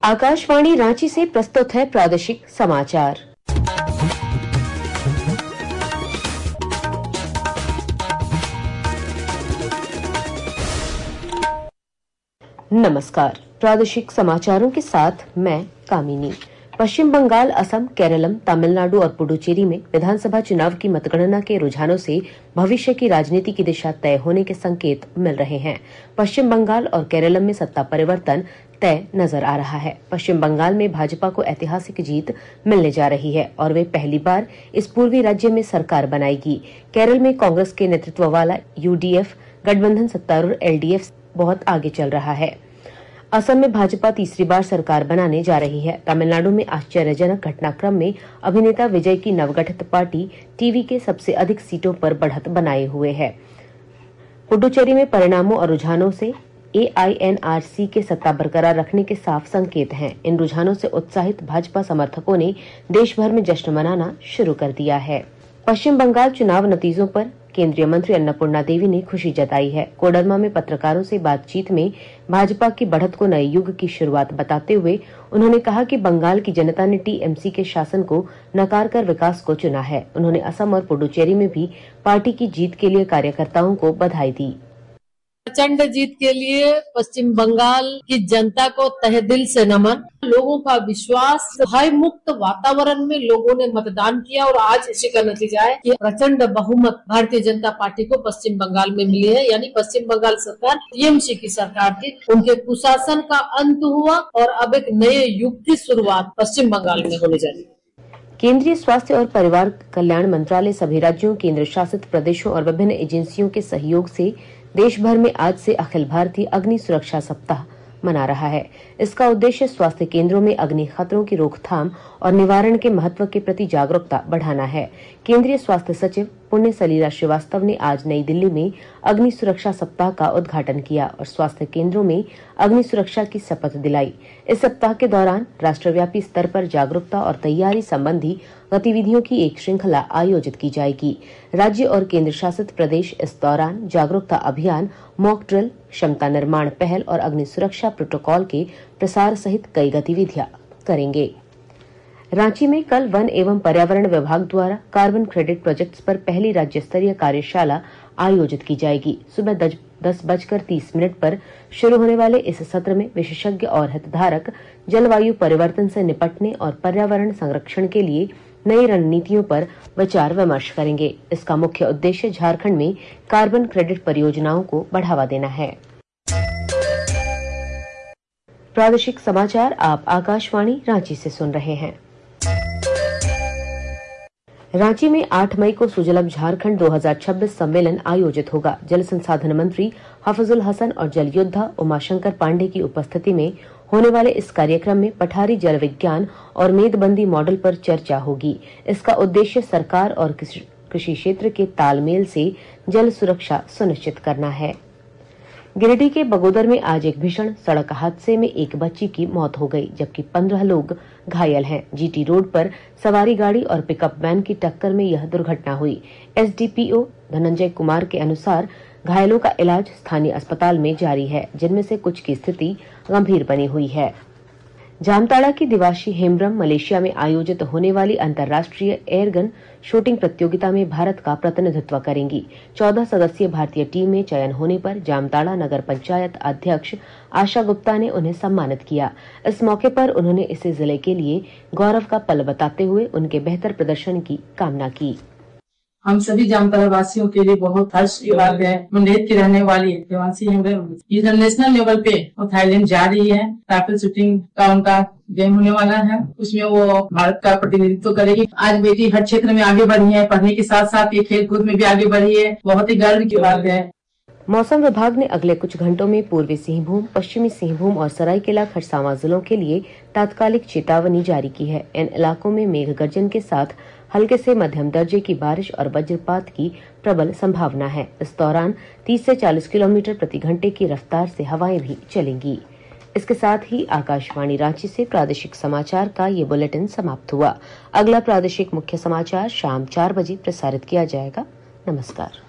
आकाशवाणी रांची से प्रस्तुत है प्रादेशिक समाचार। नमस्कार, प्रादेशिक समाचारों के साथ मैं कामिनी। पश्चिम बंगाल, असम, केरलम, तमिलनाडु और पुडुचेरी में विधानसभा चुनाव की मतगणना के रुझानों से भविष्य की राजनीति की दिशा तय होने के संकेत मिल रहे हैं। पश्चिम बंगाल और केरलम में सत्ता परिवर्तन तय नजर आ रहा है। पश्चिम बंगाल में भाजपा को ऐतिहासिक जीत मिलने जा रही है और वे पहली बार इस पूर्वी राज्य में सरकार बनाएगी। केरल में कांग्रेस के नेतृत्व वाला यूडीएफ गठबंधन सत्तारूढ़ एलडीएफ बहुत आगे चल रहा है। असम में भाजपा तीसरी बार सरकार बनाने जा रही है। तमिलनाडु में आश्चर्यजनक घटनाक्रम में अभिनेता विजय की नवगठित पार्टी टीवी के सबसे अधिक सीटों पर बढ़त बनाए हुए है। पुडुचेरी में परिणामों और रुझानों से एआईएनआरसी के सत्ता बरकरार रखने के साफ संकेत हैं। इन रुझानों से उत्साहित भाजपा समर्थकों ने देश भर में जश्न मनाना शुरू कर दिया है। पश्चिम बंगाल चुनाव नतीजों पर केंद्रीय मंत्री अन्नपूर्णा देवी ने खुशी जताई है। कोडरमा में पत्रकारों से बातचीत में भाजपा की बढ़त को नए युग की शुरुआत बताते हुए उन्होंने कहा कि बंगाल की जनता ने टीएमसी के शासन को नकार कर विकास को चुना है। उन्होंने असम और पुडुचेरी में भी पार्टी की जीत के लिए कार्यकर्ताओं को बधाई दी। प्रचंड जीत के लिए पश्चिम बंगाल की जनता को तहे दिल से नमन। लोगों का विश्वास, भय मुक्त वातावरण में लोगों ने मतदान किया और आज इसी का नतीजा है कि प्रचंड बहुमत भारतीय जनता पार्टी को पश्चिम बंगाल में मिली है। यानी पश्चिम बंगाल सरकार टीएमसी की सरकार थी, उनके कुशासन का अंत हुआ और अब एक नए युग की शुरुआत पश्चिम बंगाल में होने जा रही है। केंद्रीय स्वास्थ्य और परिवार कल्याण मंत्रालय सभी राज्यों, केंद्र शासित प्रदेशों और विभिन्न एजेंसियों के सहयोग से देश भर में आज से अखिल भारतीय अग्नि सुरक्षा सप्ताह मना रहा है। इसका उद्देश्य स्वास्थ्य केंद्रों में अग्नि खतरों की रोकथाम और निवारण के महत्व के प्रति जागरूकता बढ़ाना है। केंद्रीय स्वास्थ्य सचिव पुण्य सलीला श्रीवास्तव ने आज नई दिल्ली में अग्नि सुरक्षा सप्ताह का उद्घाटन किया और स्वास्थ्य केंद्रों में अग्नि सुरक्षा की शपथ दिलाई। इस सप्ताह के दौरान राष्ट्रव्यापी स्तर पर जागरूकता और तैयारी संबंधी गतिविधियों की एक श्रृंखला आयोजित की जाएगी। राज्य और केंद्र शासित प्रदेश इस दौरान जागरूकता अभियान, मॉक ड्रिल, क्षमता निर्माण पहल और अग्नि सुरक्षा प्रोटोकॉल के प्रसार सहित कई गतिविधियां करेंगे। रांची में कल वन एवं पर्यावरण विभाग द्वारा कार्बन क्रेडिट प्रोजेक्ट्स पर पहली राज्य स्तरीय कार्यशाला आयोजित की जाएगी। सुबह 10:30 पर शुरू होने वाले इस सत्र में विशेषज्ञ और हितधारक जलवायु परिवर्तन से निपटने और पर्यावरण संरक्षण के लिए नई रणनीतियों पर विचार विमर्श करेंगे। इसका मुख्य उद्देश्य झारखंड में कार्बन क्रेडिट परियोजनाओं को बढ़ावा देना है। प्रादेशिक समाचार आप आकाशवाणी रांची से सुन रहे हैं। रांची में 8 मई को सुजलाम झारखंड 2026 सम्मेलन आयोजित होगा। जल संसाधन मंत्री हफीजुल हसन और जल योद्धा उमाशंकर पांडे की उपस्थिति में होने वाले इस कार्यक्रम में पठारी जल विज्ञान और मेदबंदी मॉडल पर चर्चा होगी। इसका उद्देश्य सरकार और कृषि क्षेत्र के तालमेल से जल सुरक्षा सुनिश्चित करना है। गिरिडीह के बगोदर में आज एक भीषण सड़क हादसे में एक बच्ची की मौत हो गई, जबकि 15 लोग घायल हैं। जीटी रोड पर सवारी गाड़ी और पिकअप वैन की टक्कर में यह दुर्घटना हुई। एसडीपीओ धनंजय कुमार के अनुसार घायलों का इलाज स्थानीय अस्पताल में जारी है, जिनमें से कुछ की स्थिति गंभीर बनी हुई है। जामताड़ा की दिवाशी हेम्ब्रम मलेशिया में आयोजित होने वाली अंतर्राष्ट्रीय एयरगन शूटिंग प्रतियोगिता में भारत का प्रतिनिधित्व करेंगी। 14 सदस्यीय भारतीय टीम में चयन होने पर जामताड़ा नगर पंचायत अध्यक्ष आशा गुप्ता ने उन्हें सम्मानित किया। इस मौके पर उन्होंने इसे जिले के लिए गौरव का पल बताते हुए उनके बेहतर प्रदर्शन की कामना की। हम सभी जामताड़ा वासियों के लिए बहुत हर्ष की बात है। मुंडेर की रहने वाली देवांशी हेम्ब्रम इंटरनेशनल लेवल पे थाईलैंड जा रही है। राइफल शूटिंग का उनका गेम होने वाला है, उसमें वो भारत का प्रतिनिधित्व करेगी। आज बेटी हर क्षेत्र में आगे बढ़ी है, पढ़ने के साथ साथ ये खेल कूद में भी आगे बढ़ी है। बहुत ही गर्व की बात है। मौसम विभाग ने अगले कुछ घंटों में पूर्वी सिंहभूम, पश्चिमी सिंहभूम और सरायकेला खरसावां जिलों के लिए तात्कालिक चेतावनी जारी की है। इन इलाकों में मेघ गर्जन के साथ हल्के से मध्यम दर्जे की बारिश और वज्रपात की प्रबल संभावना है। इस दौरान 30 से 40 किलोमीटर प्रति घंटे की रफ्तार से हवाएं भी चलेंगी। इसके साथ ही आकाशवाणी रांची से प्रादेशिक समाचार का ये बुलेटिन समाप्त हुआ। अगला प्रादेशिक मुख्य समाचार शाम 4 बजे प्रसारित किया जाएगा। नमस्कार।